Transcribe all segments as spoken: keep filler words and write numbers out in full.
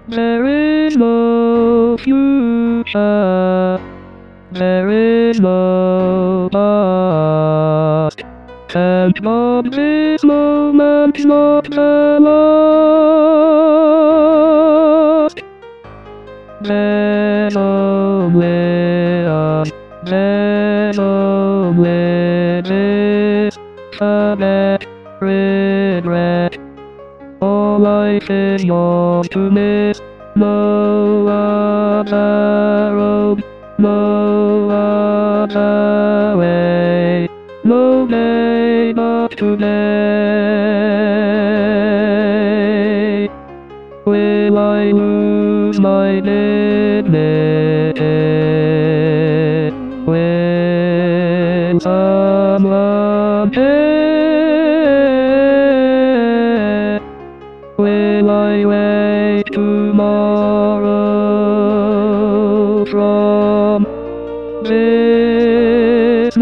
There is no future. There is no past. And from this moment not the last. There's only us. There's only this. Forget, regret. All life is yours to miss. No other road, no other way, no day but today. Will I lose my dignity? Will someone pay? Will I wake tomorrow from this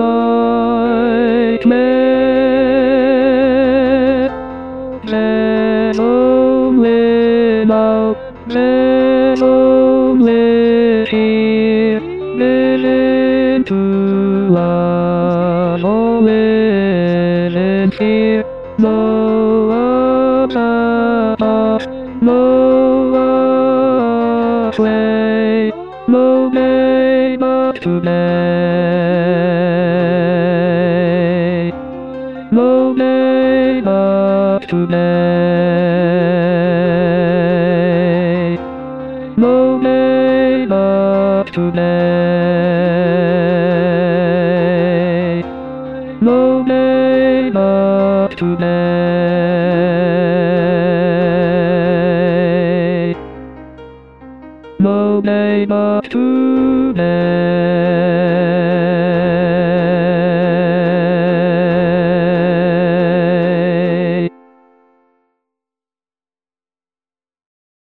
nightmare? There's only now, there's only here. Listen to us, all listen here. No other path, no other way, no day but today. No day but today. No day but today. No day but today. No day but today.